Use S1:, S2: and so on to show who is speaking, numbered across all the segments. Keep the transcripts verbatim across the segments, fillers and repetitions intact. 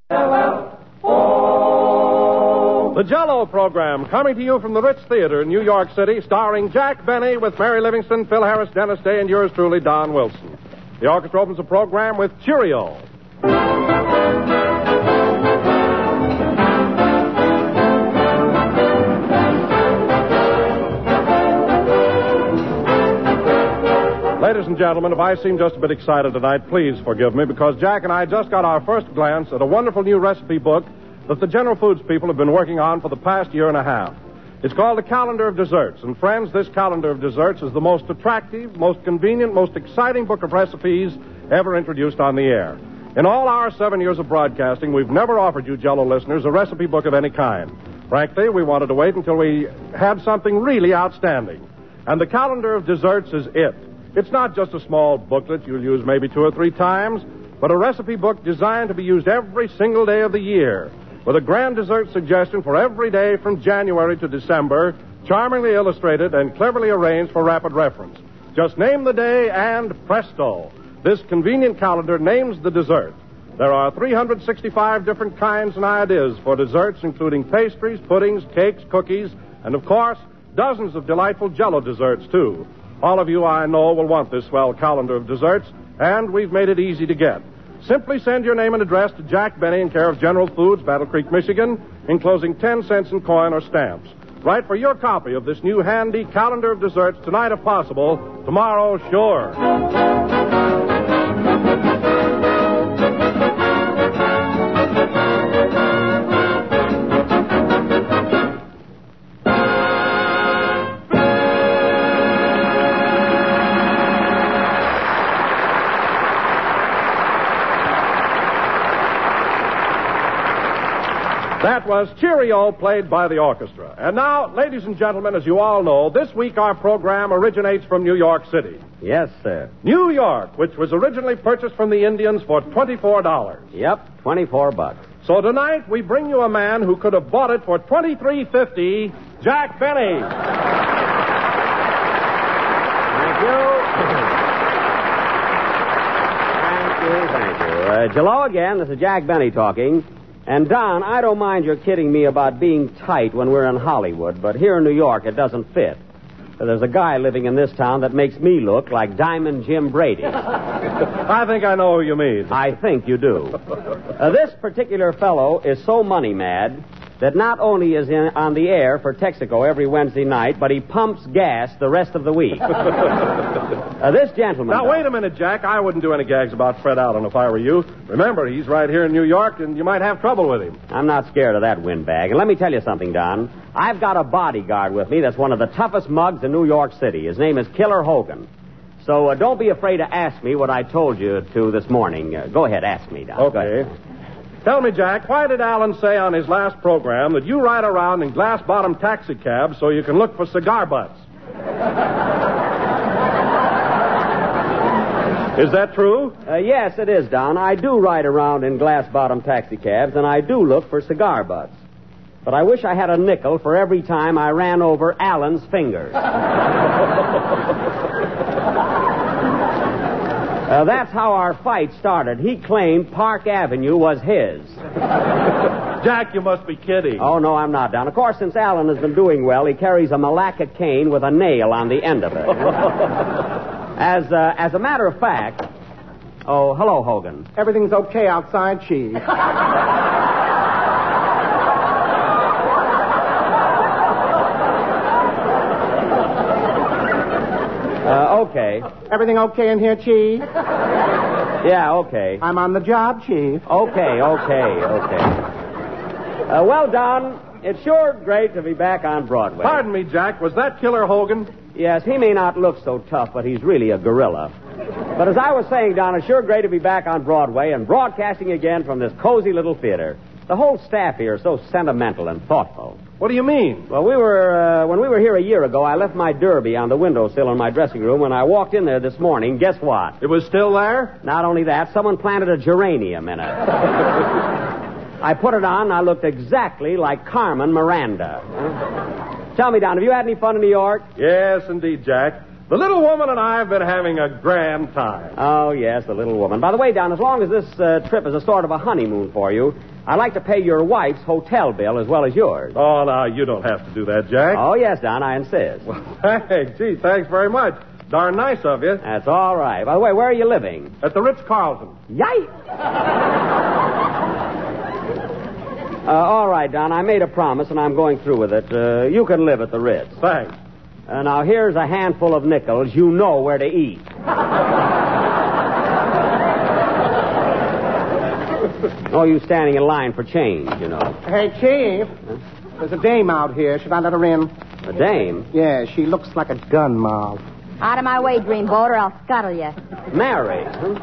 S1: The Jell-O program, coming to you from the Ritz Theater in New York City, starring Jack Benny with Mary Livingston, Phil Harris, Dennis Day, and yours truly, Don Wilson. The orchestra opens the program with Cheerio. Ladies and gentlemen, if I seem just a bit excited tonight, please forgive me, because Jack and I just got our first glance at a wonderful new recipe book that the General Foods people have been working on for the past year and a half. It's called the Calendar of Desserts. And friends, this Calendar of Desserts is the most attractive, most convenient, most exciting book of recipes ever introduced on the air. In all our seven years of broadcasting, we've never offered you Jell-O listeners a recipe book of any kind. Frankly, we wanted to wait until we had something really outstanding. And the Calendar of Desserts is it. It's not just a small booklet you'll use maybe two or three times, but a recipe book designed to be used every single day of the year, with a grand dessert suggestion for every day from January to December, charmingly illustrated and cleverly arranged for rapid reference. Just name the day and presto, this convenient calendar names the dessert. There are three hundred sixty-five different kinds and ideas for desserts, including pastries, puddings, cakes, cookies, and of course, dozens of delightful Jell-O desserts, too. All of you, I know, will want this swell calendar of desserts, and we've made it easy to get. Simply send your name and address to Jack Benny in care of General Foods, Battle Creek, Michigan, enclosing ten cents in coin or stamps. Write for your copy of this new handy calendar of desserts tonight if possible, tomorrow, sure. That was Cheerio, played by the orchestra. And now, ladies and gentlemen, as you all know, this week our program originates from New York City.
S2: Yes, sir.
S1: New York, which was originally purchased from the Indians for twenty-four dollars.
S2: Yep, twenty-four bucks.
S1: So tonight we bring you a man who could have bought it for twenty-three fifty, Jack Benny.
S2: Thank you. Thank you, thank you. Uh, Jell-O again, this is Jack Benny talking. And, Don, I don't mind your kidding me about being tight when we're in Hollywood, but here in New York it doesn't fit. There's a guy living in this town that makes me look like Diamond Jim Brady.
S1: I think I know who you mean.
S2: I think you do. Uh, this particular fellow is so money mad that not only is he on the air for Texaco every Wednesday night, but he pumps gas the rest of the week. uh, this gentleman...
S1: Now, wait a minute, Jack. I wouldn't do any gags about Fred Allen if I were you. Remember, he's right here in New York, and you might have trouble with him.
S2: I'm not scared of that windbag. And let me tell you something, Don. I've got a bodyguard with me that's one of the toughest mugs in New York City. His name is Killer Hogan. So uh, don't be afraid to ask me what I told you to this morning. Uh, go ahead, ask me, Don.
S1: Okay. Tell me, Jack, why did Allen say on his last program that you ride around in glass-bottom taxi cabs so you can look for cigar butts? Is that true?
S2: Uh, yes, it is, Don. I do ride around in glass-bottom taxi cabs, and I do look for cigar butts. But I wish I had a nickel for every time I ran over Allen's fingers. Uh, that's how our fight started. He claimed Park Avenue was his.
S1: Jack, you must be kidding.
S2: Oh, no, I'm not, Don. Of course, since Allen has been doing well, he carries a Malacca cane with a nail on the end of it. as, uh, as a matter of fact... Oh, hello, Hogan.
S3: Everything's okay outside, Chief.
S2: Uh, okay.
S3: Everything okay in here, Chief?
S2: Yeah, okay.
S3: I'm on the job, Chief.
S2: Okay, okay, okay. Uh, well, Don, it's sure great to be back on Broadway.
S1: Pardon me, Jack. Was that Killer Hogan?
S2: Yes, he may not look so tough, but he's really a gorilla. But as I was saying, Don, it's sure great to be back on Broadway and broadcasting again from this cozy little theater. The whole staff here is so sentimental and thoughtful.
S1: What do you mean?
S2: Well, we were, uh, when we were here a year ago, I left my derby on the windowsill in my dressing room. When I walked in there this morning, guess what?
S1: It was still there?
S2: Not only that, someone planted a geranium in it. I put it on, and I looked exactly like Carmen Miranda. Tell me, Don, have you had any fun in New York?
S1: Yes, indeed, Jack. The little woman and I have been having a grand time.
S2: Oh, yes, the little woman. By the way, Don, as long as this uh, trip is a sort of a honeymoon for you, I'd like to pay your wife's hotel bill as well as yours.
S1: Oh, now, you don't have to do that, Jack.
S2: Oh, yes, Don, I insist.
S1: Well, hey, gee, thanks very much. Darn nice of you.
S2: That's all right. By the way, where are you living?
S1: At the Ritz-Carlton.
S2: Yikes! uh, all right, Don, I made a promise, and I'm going through with it. Uh, you can live at the Ritz.
S1: Thanks.
S2: Uh, now, here's a handful of nickels. You know where to eat. Oh, you standing in line for change, you know.
S3: Hey, Chief. Huh? There's a dame out here. Should I let her in?
S2: A dame?
S3: Yeah, she looks like a gun mob.
S4: Out of my way, dreamboat, or I'll scuttle you.
S2: Mary, huh?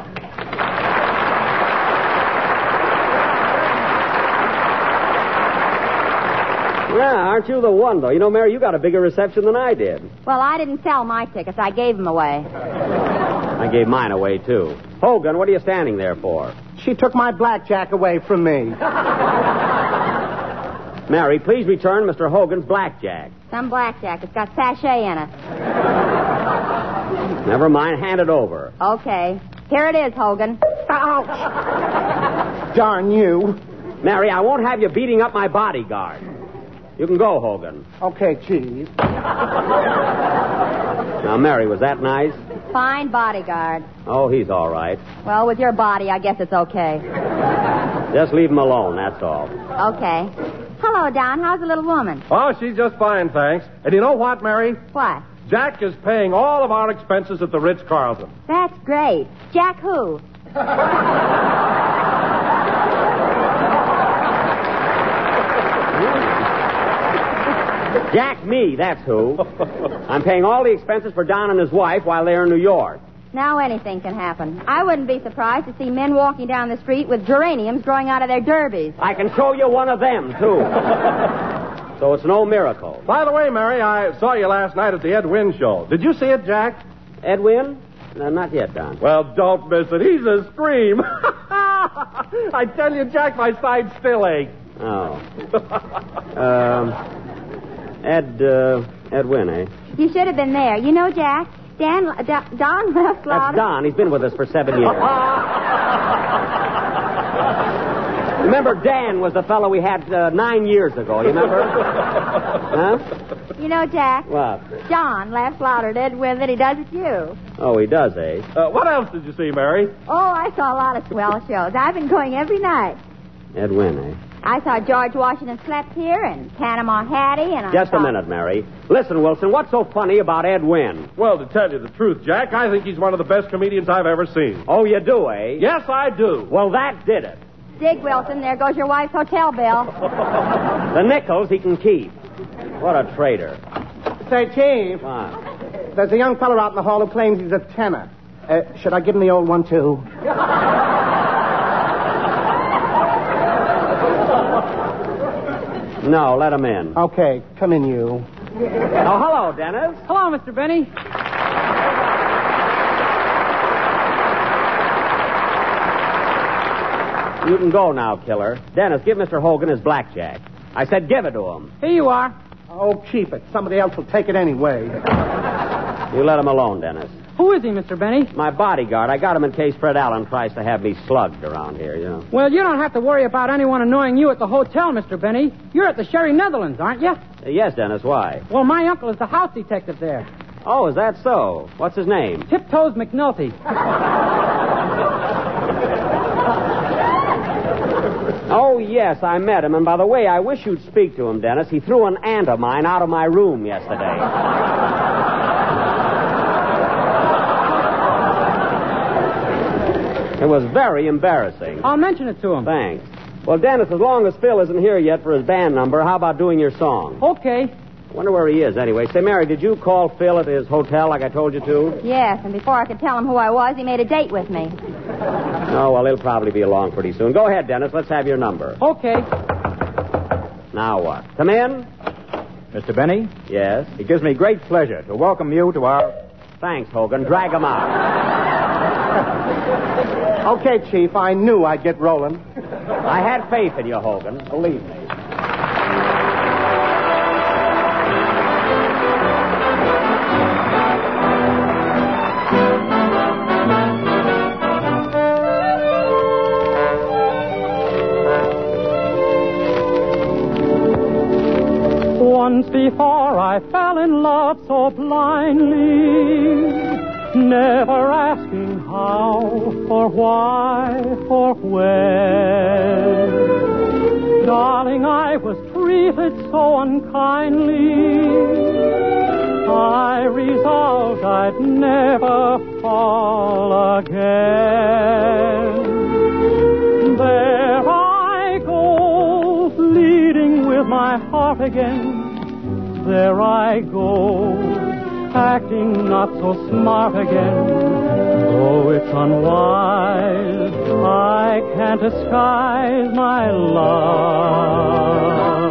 S2: Yeah, aren't you the one, though? You know, Mary, you got a bigger reception than I did.
S4: Well, I didn't sell my tickets. I gave them away.
S2: I gave mine away, too. Hogan, what are you standing there for?
S3: She took my blackjack away from me.
S2: Mary, please return Mister Hogan's blackjack.
S4: Some blackjack. It's got sachet in it.
S2: Never mind. Hand it over.
S4: Okay. Here it is, Hogan.
S3: Ouch! Darn you.
S2: Mary, I won't have you beating up my bodyguard. You can go, Hogan.
S3: Okay, Chief.
S2: Now, Mary, was that nice?
S4: Fine bodyguard.
S2: Oh, he's all right.
S4: Well, with your body, I guess it's okay.
S2: Just leave him alone, that's all.
S4: Okay. Hello, Don. How's the little woman?
S1: Oh, she's just fine, thanks. And you know what, Mary?
S4: What?
S1: Jack is paying all of our expenses at the Ritz-Carlton.
S4: That's great. Jack who?
S2: Jack me, that's who. I'm paying all the expenses for Don and his wife while they're in New York.
S4: Now anything can happen. I wouldn't be surprised to see men walking down the street with geraniums growing out of their derbies.
S2: I can show you one of them, too. So it's no miracle.
S1: By the way, Mary, I saw you last night at the Ed Wynn show. Did you see it, Jack?
S2: Ed Wynn? No, not yet, Don.
S1: Well, don't miss it. He's a scream. I tell you, Jack, my side still aches.
S2: Oh. um, Ed, uh, Ed Wynn, eh?
S4: You should have been there. You know, Jack, Dan, D- Don left
S2: That's Don. He's been with us for seven years. Remember, Dan was the fellow we had uh, nine years ago. You remember? Huh?
S4: You know, Jack.
S2: What?
S4: John laughs louder at Ed Wynn than he does at you.
S2: Oh, he does, eh?
S1: Uh, what else did you see, Mary?
S4: Oh, I saw a lot of swell shows. I've been going every night.
S2: Ed Wynn, eh?
S4: I saw George Washington Slept Here and Panama Hattie and I
S2: Just
S4: saw...
S2: a minute, Mary. Listen, Wilson, what's so funny about Ed Wynn?
S1: Well, to tell you the truth, Jack, I think he's one of the best comedians I've ever seen.
S2: Oh, you do, eh?
S1: Yes, I do.
S2: Well, that did it.
S4: Dig, Wilson. There goes your wife's hotel bill.
S2: The nickels he can keep. What a traitor.
S3: Say, Chief.
S2: What?
S3: There's a young fellow out in the hall who claims he's a tenor. Uh, should I give him the old one, too?
S2: No, let him in.
S3: Okay, come in, you.
S2: Oh, hello, Dennis.
S5: Hello, Mister Benny.
S2: You can go now, killer. Dennis, give Mister Hogan his blackjack. I said give it to him.
S5: Here you are.
S3: Oh, keep it. Somebody else will take it anyway.
S2: You let him alone, Dennis.
S5: Who is he, Mister Benny?
S2: My bodyguard. I got him in case Fred Allen tries to have me slugged around here, you know.
S5: Well, you don't have to worry about anyone annoying you at the hotel, Mister Benny. You're at the Sherry Netherlands, aren't you?
S2: Uh, yes, Dennis, why?
S5: Well, my uncle is the house detective there.
S2: Oh, is that so? What's his name?
S5: Tiptoes McNulty.
S2: Oh, yes, I met him. And by the way, I wish you'd speak to him, Dennis. He threw an aunt of mine out of my room yesterday. It was very embarrassing.
S5: I'll mention it to him.
S2: Thanks. Well, Dennis, as long as Phil isn't here yet for his band number, how about doing your song?
S5: Okay.
S2: Wonder where he is, anyway. Say, Mary, did you call Phil at his hotel like I told you to?
S4: Yes, and before I could tell him who I was, he made a date with me.
S2: Oh, well, he'll probably be along pretty soon. Go ahead, Dennis. Let's have your number.
S5: Okay.
S2: Now what? Come in.
S6: Mister Benny,
S2: Yes?
S6: it gives me great pleasure to welcome you to our...
S2: Thanks, Hogan. Drag him out.
S3: Okay, Chief, I knew I'd get rolling.
S2: I had faith in you, Hogan. Believe me.
S7: before I fell in love so blindly, never asking how, or why, or when. Darling, I was treated so unkindly, I resolved I'd never fall again. There I go, leading with my heart again. There I go, acting not so smart again. Though it's unwise, I can't disguise my love.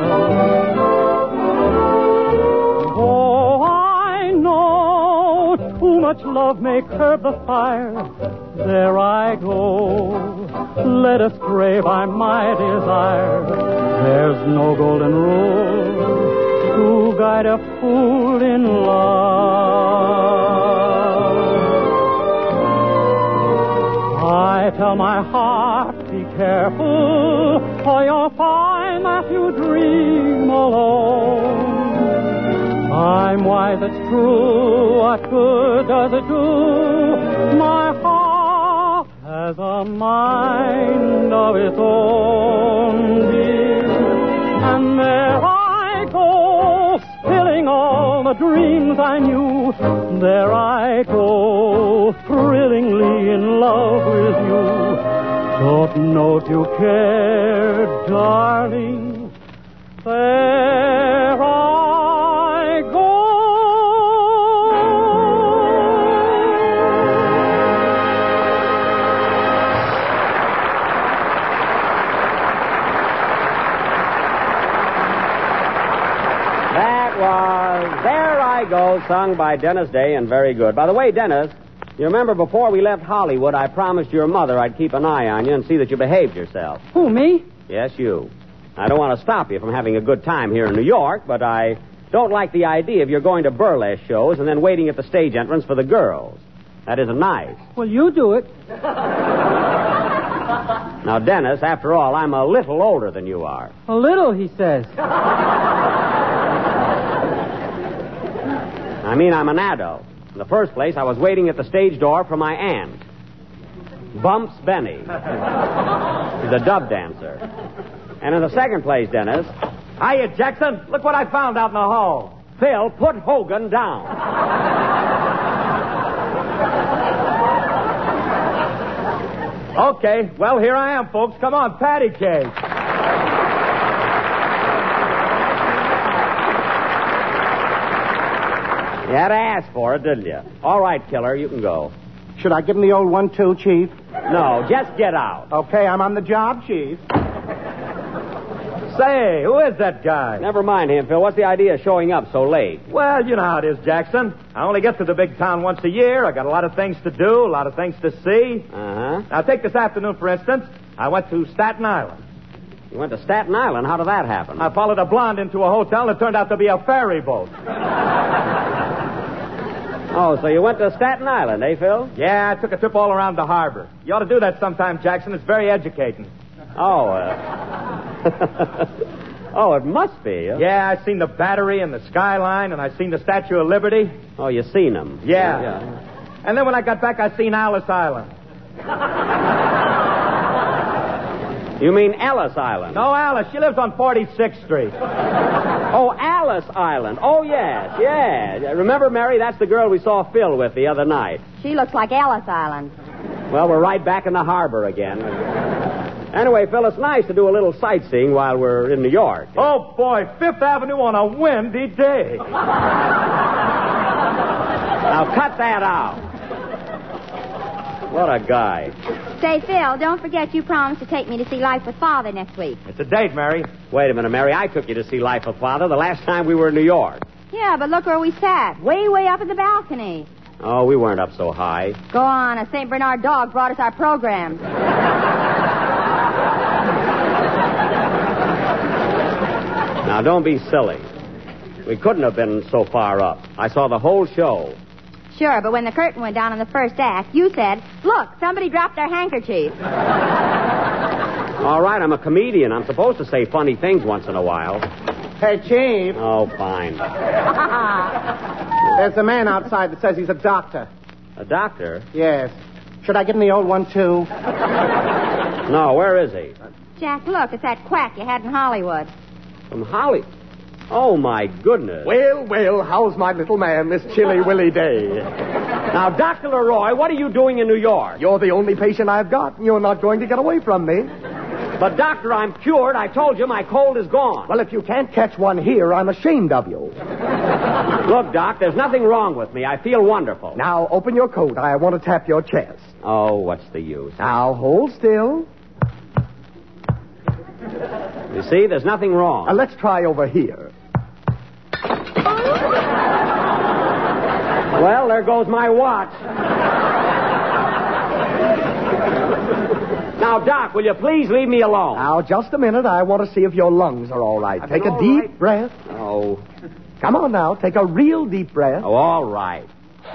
S7: Oh, I know too much love may curb the fire. There I go, led astray by my desire. There's no golden rule to guide a fool in love. I tell my heart, be careful, or you'll find that you dream alone. I'm wise, it's true, what good does it do? My heart has a mind of its own, dear, and there I go, spilling all the dreams I knew. There I go, thrillingly in love with you. Don't know if you care, darling. There I go.
S2: That was There I Go, sung by Dennis Day, and very good. By the way, Dennis, you remember before we left Hollywood, I promised your mother I'd keep an eye on you and see that you behaved yourself.
S5: Who, me?
S2: Yes, you. I don't want to stop you from having a good time here in New York, but I don't like the idea of your going to burlesque shows and then waiting at the stage entrance for the girls. That isn't nice.
S5: Well, you do it.
S2: Now, Dennis, after all, I'm a little older than you are.
S5: A little, he says.
S2: I mean, I'm an adult. In the first place, I was waiting at the stage door for my aunt, Bumps Benny. She's a dub dancer. And in the second place, Dennis...
S6: Hiya, Jackson. Look what I found out in the hall.
S2: Phil, put Hogan down.
S6: Okay, well, here I am, folks. Come on, patty cake.
S2: You had to ask for it, didn't you? All right, Killer, you can go.
S3: Should I give him the old one, too, Chief?
S2: No, just get out.
S3: Okay, I'm on the job, Chief.
S6: Say, who is that guy?
S2: Never mind him, Phil. What's the idea of showing up so late?
S6: Well, you know how it is, Jackson. I only get to the big town once a year. I got a lot of things to do, a lot of things to see.
S2: Uh-huh.
S6: Now, take this afternoon, for instance. I went to Staten Island.
S2: You went to Staten Island? How did that happen?
S6: I followed a blonde into a hotel, and it turned out to be a ferry boat.
S2: Oh, so you went to Staten Island, eh, Phil?
S6: Yeah, I took a trip all around the harbor. You ought to do that sometime, Jackson. It's very educating.
S2: Oh, uh... oh, it must be. Huh?
S6: Yeah, I seen the Battery and the Skyline, and I seen the Statue of Liberty.
S2: Oh, you seen them?
S6: Yeah.
S2: yeah.
S6: And then when I got back, I seen Alice Island.
S2: You mean Ellis Island?
S6: No, Alice. She lives on forty-sixth Street.
S2: Oh, Alice Island. Oh, yes, yes. Remember, Mary, that's the girl we saw Phil with the other night.
S4: She looks like Ellis Island.
S2: Well, we're right back in the harbor again. Anyway, Phil, it's nice to do a little sightseeing while we're in New York.
S6: Oh, boy, Fifth Avenue on a windy day.
S2: Now, cut that out. What a guy.
S4: Say, Phil, don't forget you promised to take me to see Life with Father next week.
S6: It's a date, Mary.
S2: Wait a minute, Mary. I took you to see Life with Father the last time we were in New York.
S4: Yeah, but look where we sat. Way, way up at the balcony.
S2: Oh, we weren't up so high.
S4: Go on. A Saint Bernard dog brought us our program.
S2: Now, don't be silly. We couldn't have been so far up. I saw the whole show.
S4: Sure, but when the curtain went down in the first act, you said, look, somebody dropped their handkerchief.
S2: All right, I'm a comedian. I'm supposed to say funny things once in a while.
S3: Hey, Chief.
S2: Oh, fine.
S3: There's a man outside that says he's a doctor.
S2: A doctor?
S3: Yes. Should I give him the old one, too?
S2: No, where is he?
S4: Jack, look, it's that quack you had in Hollywood.
S2: From Holly. Oh, my goodness.
S8: Well, well, how's my little man this chilly willy day?
S2: Now, Doctor Leroy, what are you doing in New York?
S8: You're the only patient I've got, and you're not going to get away from me.
S2: But, Doctor, I'm cured. I told you my cold is gone.
S8: Well, if you can't catch one here, I'm ashamed of you.
S2: Look, Doc, there's nothing wrong with me. I feel wonderful.
S8: Now, open your coat. I want to tap your chest.
S2: Oh, what's the use?
S8: Now, hold still.
S2: You see, there's nothing wrong.
S8: Now, let's try over here.
S2: Well, there goes my watch. Now, Doc, will you please leave me alone?
S8: Now, just a minute. I want to see if your lungs are all right. Take a
S2: all
S8: deep
S2: right?
S8: breath.
S2: Oh.
S8: Come on now. Take a real deep breath.
S2: Oh, all right.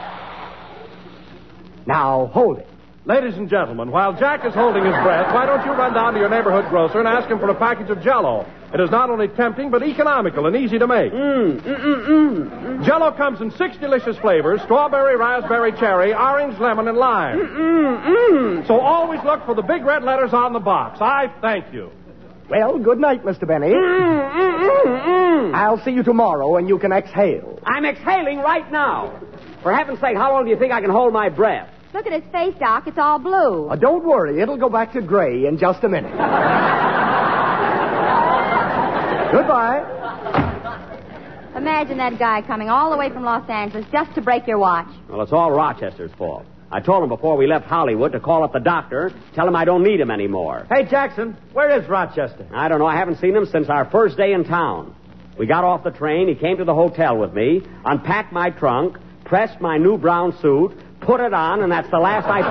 S8: Now, hold it.
S1: Ladies and gentlemen, while Jack is holding his breath, why don't you run down to your neighborhood grocer and ask him for a package of Jell-O? It is not only tempting, but economical and easy to make.
S2: Mm, mm, mm, mm.
S1: Jell-O comes in six delicious flavors: strawberry, raspberry, cherry, orange, lemon, and lime.
S2: Mm, mm.
S1: So always look for the big red letters on the box. I thank you.
S8: Well, good night, Mister Benny.
S2: Mm, mm, mm, mm.
S8: I'll see you tomorrow, and you can exhale.
S2: I'm exhaling right now. For heaven's sake, how long do you think I can hold my breath?
S4: Look at his face, Doc. It's all blue.
S8: Uh, don't worry. It'll go back to gray in just a minute. Goodbye.
S4: Imagine that guy coming all the way from Los Angeles just to break your watch.
S2: Well, it's all Rochester's fault. I told him before we left Hollywood to call up the doctor, tell him I don't need him anymore.
S6: Hey, Jackson, where is Rochester?
S2: I don't know. I haven't seen him since our first day in town. We got off the train. He came to the hotel with me, unpacked my trunk, pressed my new brown suit, put it on, and that's the last I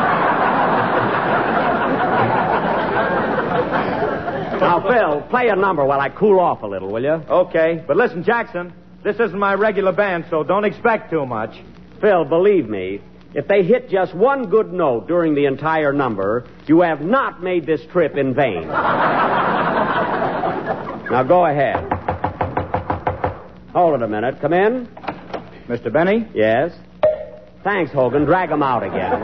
S2: saw. Now, Phil, play a number while I cool off a little, will you?
S6: Okay, but listen, Jackson, this isn't my regular band, so don't expect too much.
S2: Phil, believe me, if they hit just one good note during the entire number, you have not made this trip in vain. Now, go ahead. Hold it a minute. Come in.
S6: Mister Benny?
S2: Yes? Thanks, Hogan. Drag him out again.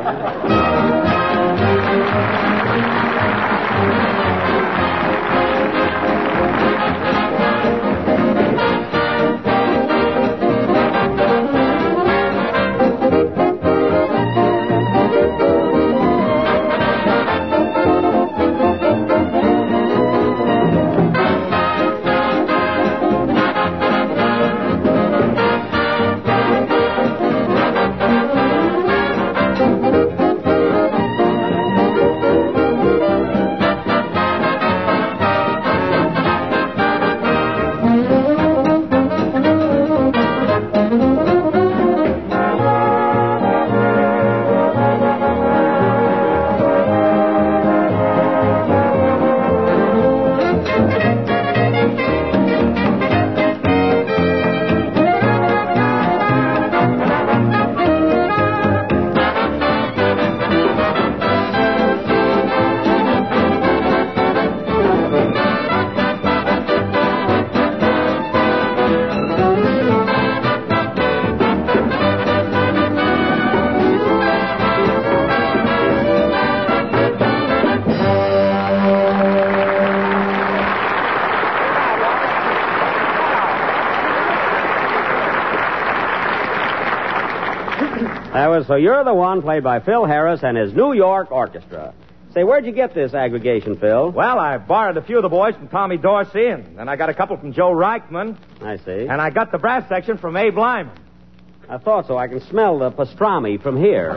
S2: That was So You're the One, played by Phil Harris and his New York Orchestra. Say, where'd you get this aggregation, Phil?
S6: Well, I borrowed a few of the boys from Tommy Dorsey, and then I got a couple from Joe Reichman.
S2: I see.
S6: And I got the brass section from Abe Lyman.
S2: I thought so. I can smell the pastrami from here.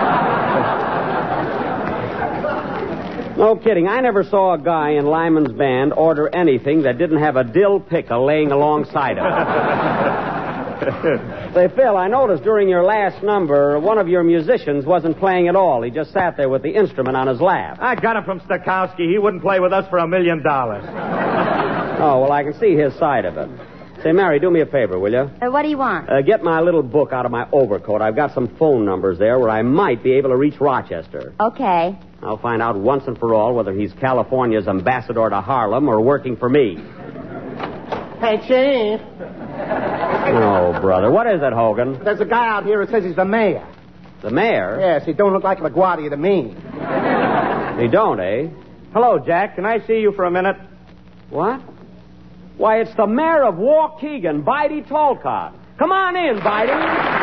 S2: No kidding. I never saw a guy in Lyman's band order anything that didn't have a dill pickle laying alongside of it. Say, Phil, I noticed during your last number, one of your musicians wasn't playing at all. He just sat there with the instrument on his lap.
S6: I got him from Stokowski. He wouldn't play with us for a million dollars.
S2: Oh, well, I can see his side of it. Say, Mary, do me a favor, will you?
S4: Uh, what do you want?
S2: Uh, get my little book out of my overcoat. I've got some phone numbers there where I might be able to reach Rochester.
S4: Okay.
S2: I'll find out once and for all whether he's California's ambassador to Harlem or working for me.
S3: Hey, Chief.
S2: Oh, brother. What is it, Hogan?
S3: There's a guy out here who says he's the mayor.
S2: The mayor?
S3: Yes, he don't look like LaGuardia to me.
S2: He don't, eh?
S6: Hello, Jack. Can I see you for a minute?
S2: What? Why, it's the mayor of Waukegan, Bidey Talcott. Come on in, Bidey.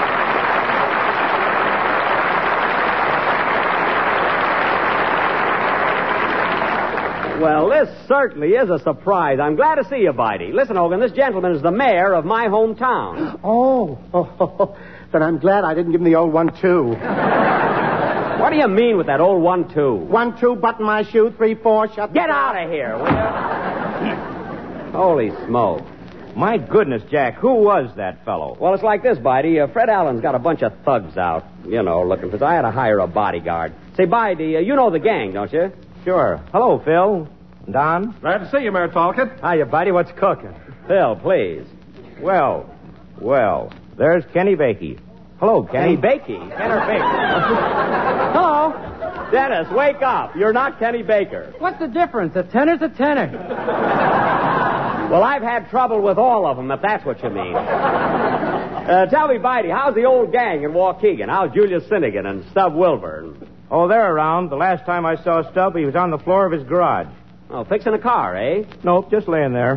S2: Well, this certainly is a surprise. I'm glad to see you, Bidey. Listen, Hogan, this gentleman is the mayor of my hometown.
S3: Oh, oh, then I'm glad I didn't give him the old one, two.
S2: What do you mean with that old one, two?
S3: One, two, button my shoe, three, four, shut the
S2: Get
S3: door.
S2: out of here, will you? Holy smoke.
S6: My goodness, Jack, who was that fellow?
S2: Well, it's like this, Bidey. Uh, Fred Allen's got a bunch of thugs out, you know, looking for... I had to hire a bodyguard. Say, Bidey, uh, you know the gang, don't you?
S6: Sure. Hello, Phil. Don?
S1: Glad to see you, Mayor Talcott.
S6: Hiya, buddy. What's cooking?
S2: Phil, please.
S6: Well, well, there's Kenny Bakey. Hello, Kenny.
S2: Kenny Bakey?
S6: Kenner Bakey.
S2: Hello? Dennis, wake up. You're not Kenny Baker.
S5: What's the difference? A tenor's a tenor.
S2: Well, I've had trouble with all of them, if that's what you mean. Uh, tell me, Bidey, how's the old gang in Waukegan? How's Julius Finnegan and Stub Wilbur?
S6: Oh, they're around. The last time I saw Stub, he was on the floor of his garage.
S2: Oh, fixing a car, eh?
S6: Nope, just laying there.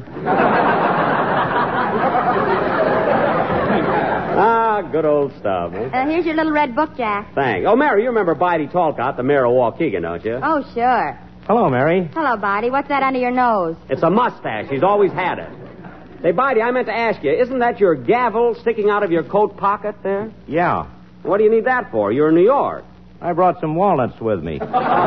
S2: Ah, good old Stub. Eh?
S4: Uh, here's your little red book, Jack.
S2: Thanks. Oh, Mary, you remember Bidey Talcott, the mayor of Waukegan, don't you?
S4: Oh, sure.
S6: Hello, Mary.
S4: Hello, Bidey. What's that under your nose?
S2: It's a mustache. He's always had it. Say, Bidey, I meant to ask you, isn't that your gavel sticking out of your coat pocket there?
S6: Yeah.
S2: What do you need that for? You're in New York.
S6: I brought some walnuts with me.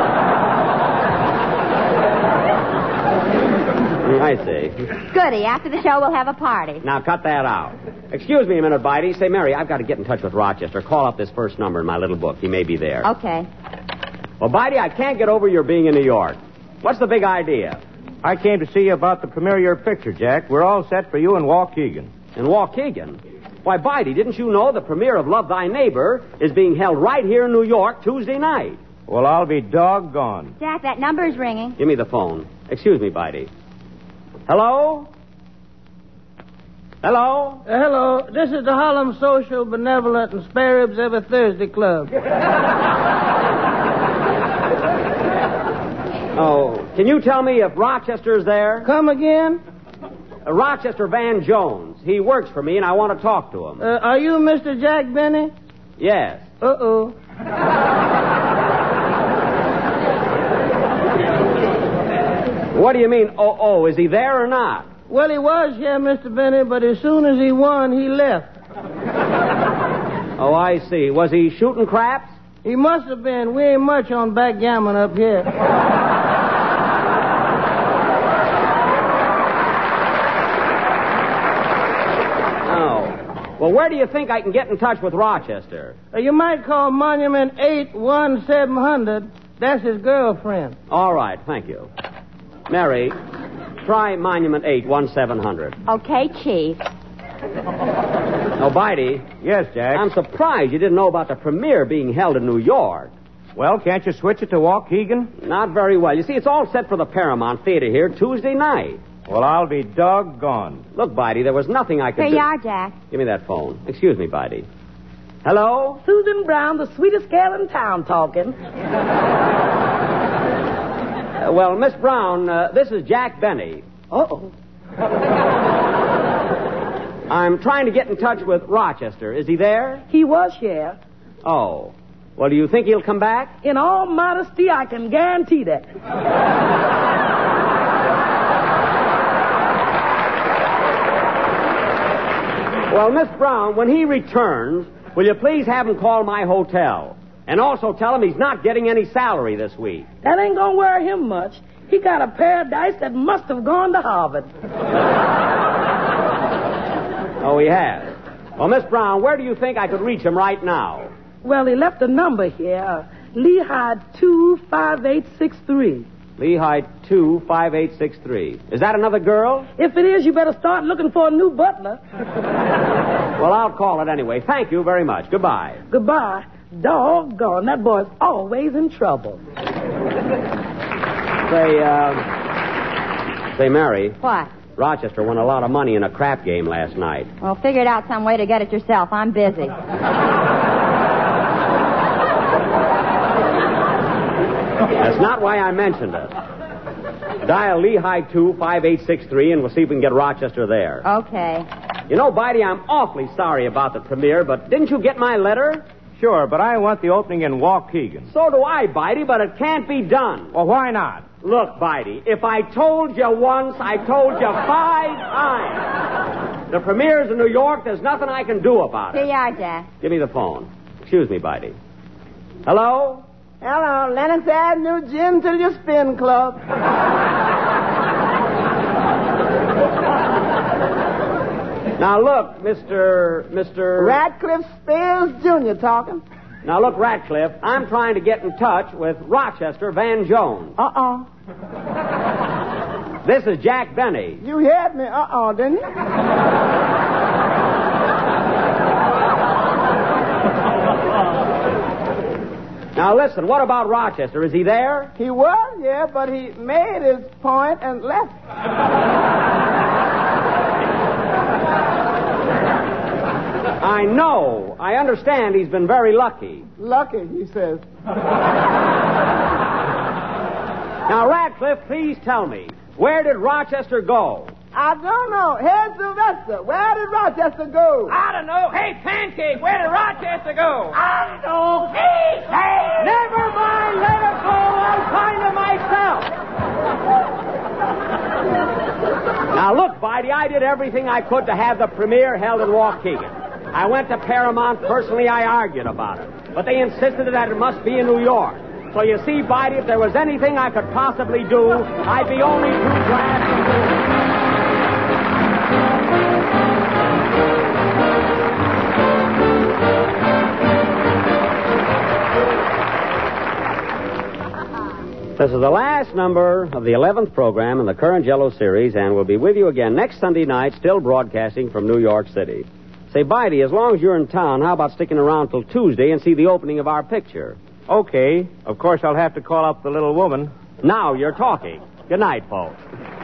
S2: I see.
S4: Goody. After the show, we'll have a party.
S2: Now, cut that out. Excuse me a minute, Bidey. Say, Mary, I've got to get in touch with Rochester. Call up this first number in my little book. He may be there.
S4: Okay.
S2: Well, Bidey, I can't get over your being in New York. What's the big idea?
S6: I came to see you about the premiere of your picture, Jack. We're all set for you in Waukegan.
S2: In Waukegan? Why, Bidey, didn't you know the premiere of Love Thy Neighbor is being held right here in New York Tuesday night?
S6: Well, I'll be doggone.
S4: Jack, that number's ringing.
S2: Give me the phone. Excuse me, Bidey. Hello? Hello?
S9: Uh, hello. This is the Harlem Social, Benevolent, and Spare Ribs Every Thursday Club.
S2: Oh, can you tell me if Rochester's there?
S9: Come again?
S2: Uh, Rochester Van Jones. He works for me, and I want to talk to him.
S9: Uh, are you Mister Jack Benny?
S2: Yes.
S9: Uh-oh.
S2: What do you mean, oh, oh? Is he there or not?
S9: Well, he was here, Mister Benny, but as soon as he won, he left.
S2: Oh, I see. Was he shooting craps?
S9: He must have been. We ain't much on backgammon up here.
S2: Oh. Well, where do you think I can get in touch with Rochester?
S9: Uh, you might call Monument eight one seven hundred. That's his girlfriend.
S2: All right, thank you. Mary, try Monument eight one seven hundred.
S4: Okay, Chief.
S2: Oh, Bidey.
S6: Yes, Jack.
S2: I'm surprised you didn't know about the premiere being held in New York.
S6: Well, can't you switch it to Waukegan?
S2: Not very well. You see, it's all set for the Paramount Theater here Tuesday night.
S6: Well, I'll be doggone.
S2: Look, Bidey, there was nothing I could
S4: Here
S2: do.
S4: you are, Jack.
S2: Give me that phone. Excuse me, Bidey. Hello?
S10: Susan Brown, the sweetest gal in town, talking.
S2: Uh, well, Miss Brown, uh, this is Jack Benny.
S10: Uh-oh.
S2: I'm trying to get in touch with Rochester. Is he there?
S10: He was here.
S2: Oh. Well, do you think he'll come back?
S10: In all modesty, I can guarantee that.
S2: Well, Miss Brown, when he returns, will you please have him call my hotel? And also tell him he's not getting any salary this week.
S10: That ain't gonna worry him much. He got a paradise that must have gone to Harvard.
S2: Oh, he has. Well, Miss Brown, where do you think I could reach him right now?
S10: Well, he left a number here. Lehigh two five eight six three.
S2: Lehigh two five eight six three. Is that another girl?
S10: If it is, you better start looking for a new butler.
S2: Well, I'll call it anyway. Thank you very much. Goodbye.
S10: Goodbye. Doggone, that boy's always in trouble.
S2: Say, uh... Say, Mary.
S4: What?
S2: Rochester won a lot of money in a crap game last night.
S4: Well, figure out some way to get it yourself. I'm busy.
S2: That's not why I mentioned it. Dial Lehigh two five eight six three, and we'll see if we can get Rochester there.
S4: Okay.
S2: You know, Bitey, I'm awfully sorry about the premiere, but didn't you get my letter?
S6: Sure, but I want the opening in Waukegan.
S2: So do I, Bitey, but it can't be done.
S6: Well, why not?
S2: Look, Bitey, if I told you once, I told you five times. The premiere's in New York. There's nothing I can do about
S4: Here
S2: it.
S4: you are, Jack.
S2: Give me the phone. Excuse me, Bitey. Hello?
S9: Hello, Lennox Avenue Gin Till You Spin Club.
S2: Now, look, Mister... Mister...
S9: Radcliffe Spears Junior talking.
S2: Now, look, Ratcliffe, I'm trying to get in touch with Rochester Van Jones.
S9: Uh-uh.
S2: This is Jack Benny.
S9: You heard me uh-uh, didn't you?
S2: Now, listen, what about Rochester? Is he there?
S9: He was, yeah, but he made his point and left.
S2: I know. I understand he's been very lucky.
S9: Lucky, he says.
S2: Now, Ratcliffe, please tell me, where did Rochester go?
S9: I don't know. Here's Sylvester. Where did Rochester go?
S5: I don't know. Hey, Pancake, where did Rochester go?
S9: I don't know. Hey, hey.
S2: Never mind, let it go. I'll find it myself. Now, look, Bitey, I did everything I could to have the premiere held in Waukegan. I went to Paramount. Personally, I argued about it. But they insisted that it must be in New York. So you see, Bitey, if there was anything I could possibly do, I'd be only too glad to do it. This is the last number of the eleventh program in the current Jello series, and we'll be with you again next Sunday night, still broadcasting from New York City. Say, Bitey, as long as you're in town, how about sticking around till Tuesday and see the opening of our picture?
S6: Okay. Of course, I'll have to call up the little woman.
S2: Now you're talking. Good night, folks.